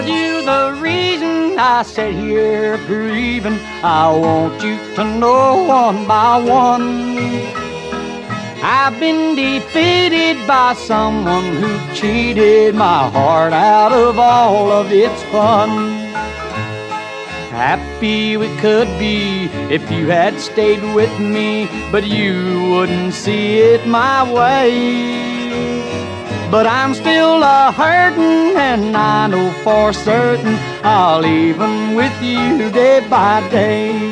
you the reason I sit here grieving. I want you to know one by one, I've been defeated by someone who cheated my heart out of all of its fun. Happy we could be if you had stayed with me, but you wouldn't see it my way. But I'm still a-hurtin', and I know for certain I'll even with you day by day.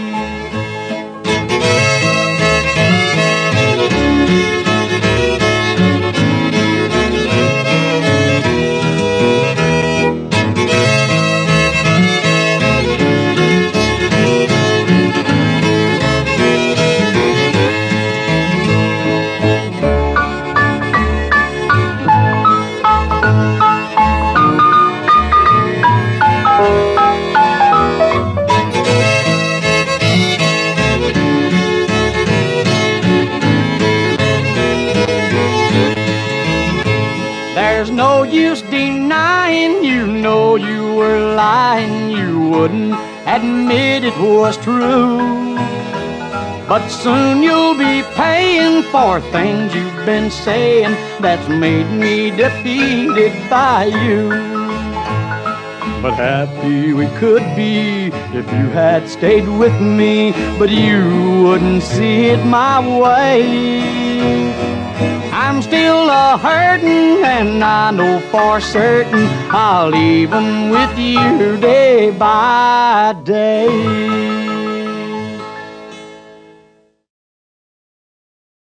There's no use denying, you know you were lying. You wouldn't admit it was true, but soon you'll be paying for things you've been saying that's made me defeated by you. But happy we could be if you had stayed with me, but you wouldn't see it my way. I'm still a-hurtin', and I know for certain I'll even with you day by day.